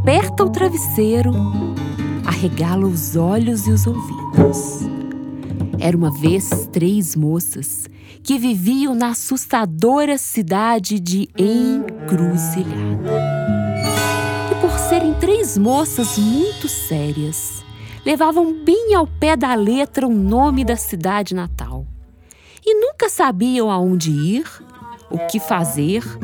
aperta o travesseiro, arregala os olhos e os ouvidos. Era uma vez 3 moças que viviam na assustadora cidade de Encruzilhada. E por serem 3 moças muito sérias, levavam bem ao pé da letra o nome da cidade natal. E nunca sabiam aonde ir, o que fazer